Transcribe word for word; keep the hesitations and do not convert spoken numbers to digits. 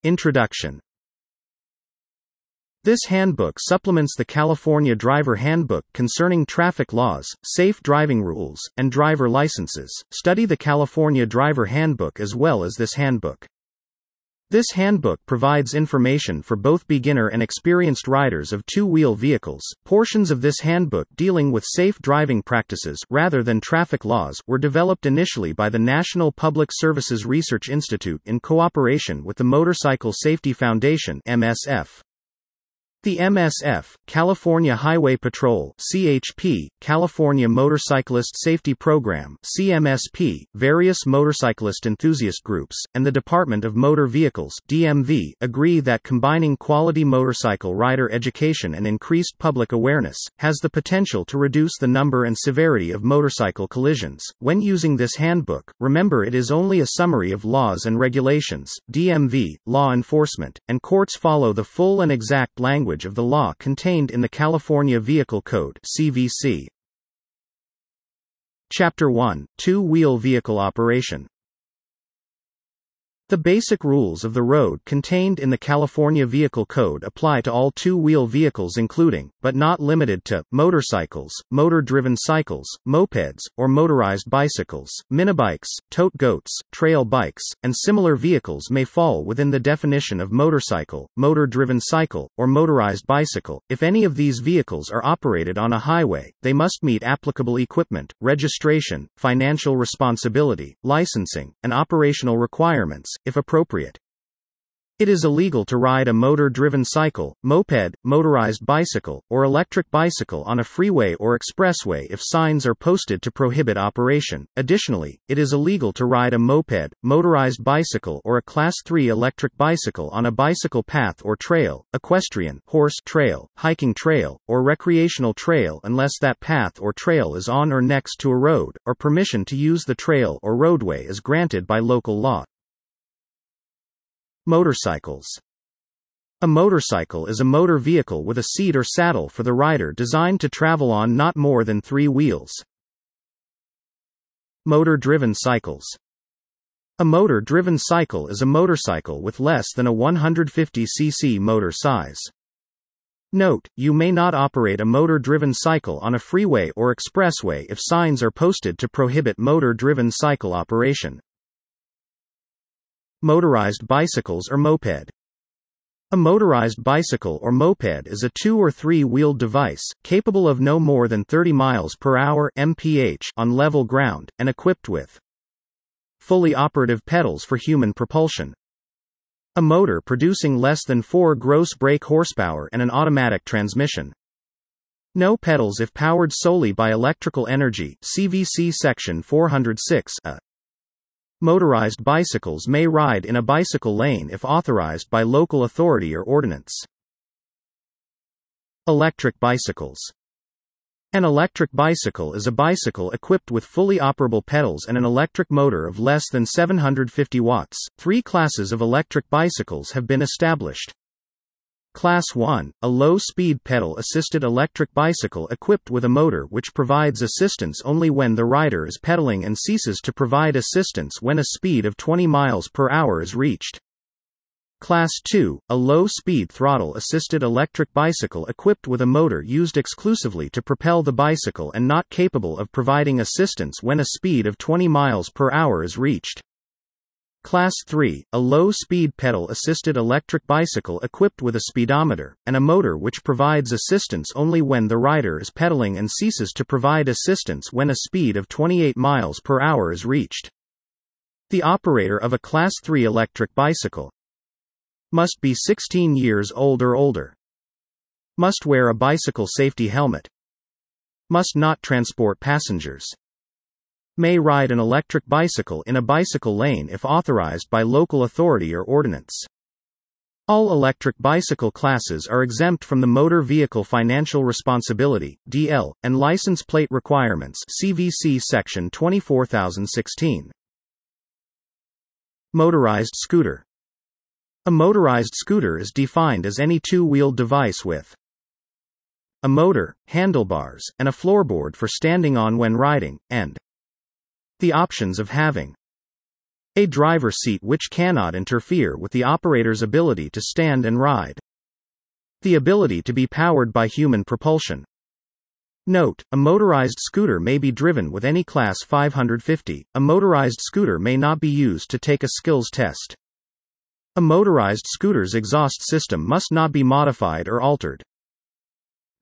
Introduction. This handbook supplements the California Driver Handbook concerning traffic laws, safe driving rules, and driver licenses. Study the California Driver Handbook as well as this handbook. This handbook provides information for both beginner and experienced riders of two-wheel vehicles. Portions of this handbook dealing with safe driving practices rather than traffic laws were developed initially by the National Public Services Research Institute in cooperation with the Motorcycle Safety Foundation (M S F). The M S F, California Highway Patrol (C H P), California Motorcyclist Safety Program (C M S P), various motorcyclist enthusiast groups, and the Department of Motor Vehicles (D M V) agree that combining quality motorcycle rider education and increased public awareness has the potential to reduce the number and severity of motorcycle collisions. When using this handbook, remember it is only a summary of laws and regulations. D M V, law enforcement, and courts follow the full and exact language of the law contained in the California Vehicle Code (C V C). Chapter one. Two-wheel vehicle operation. The basic rules of the road contained in the California Vehicle Code apply to all two-wheel vehicles including, but not limited to, motorcycles, motor-driven cycles, mopeds, or motorized bicycles, minibikes, tote goats, trail bikes, and similar vehicles may fall within the definition of motorcycle, motor-driven cycle, or motorized bicycle. If any of these vehicles are operated on a highway, they must meet applicable equipment, registration, financial responsibility, licensing, and operational requirements, if appropriate. It is illegal to ride a motor-driven cycle, moped, motorized bicycle, or electric bicycle on a freeway or expressway if signs are posted to prohibit operation. Additionally, it is illegal to ride a moped, motorized bicycle or a Class three electric bicycle on a bicycle path or trail, equestrian horse trail, hiking trail, or recreational trail unless that path or trail is on or next to a road, or permission to use the trail or roadway is granted by local law. Motorcycles. A motorcycle is a motor vehicle with a seat or saddle for the rider designed to travel on not more than three wheels. Motor-driven cycles. A motor-driven cycle is a motorcycle with less than a one hundred fifty c c motor size. Note, you may not operate a motor-driven cycle on a freeway or expressway if signs are posted to prohibit motor-driven cycle operation. Motorized bicycles or moped. A motorized bicycle or moped is a two- or three-wheeled device, capable of no more than thirty miles per hour (M P H) on level ground, and equipped with fully operative pedals for human propulsion, a motor producing less than four gross brake horsepower and an automatic transmission. No pedals if powered solely by electrical energy, C V C Section four oh six A. Motorized bicycles may ride in a bicycle lane if authorized by local authority or ordinance. Electric bicycles. An electric bicycle is a bicycle equipped with fully operable pedals and an electric motor of less than seven hundred fifty watts. Three classes of electric bicycles have been established. Class one, a low-speed pedal-assisted electric bicycle equipped with a motor which provides assistance only when the rider is pedaling and ceases to provide assistance when a speed of twenty miles per hour is reached. Class two, a low-speed throttle-assisted electric bicycle equipped with a motor used exclusively to propel the bicycle and not capable of providing assistance when a speed of twenty miles per hour is reached. Class three, a low-speed pedal-assisted electric bicycle equipped with a speedometer, and a motor which provides assistance only when the rider is pedaling and ceases to provide assistance when a speed of twenty-eight miles per hour is reached. The operator of a Class three electric bicycle must be sixteen years old or older, must wear a bicycle safety helmet, must not transport passengers, may ride an electric bicycle in a bicycle lane if authorized by local authority or ordinance. All electric bicycle classes are exempt from the Motor Vehicle Financial Responsibility (D L) and license plate requirements (C V C Section twenty-four thousand sixteen). Motorized scooter. A motorized scooter is defined as any two-wheeled device with a motor, handlebars, and a floorboard for standing on when riding, and the options of having A driver seat which cannot interfere with the operator's ability to stand and ride. The ability to be powered by human propulsion. Note: a motorized scooter may be driven with any class five hundred fifty. A motorized scooter may not be used to take a skills test. A motorized scooter's exhaust system must not be modified or altered.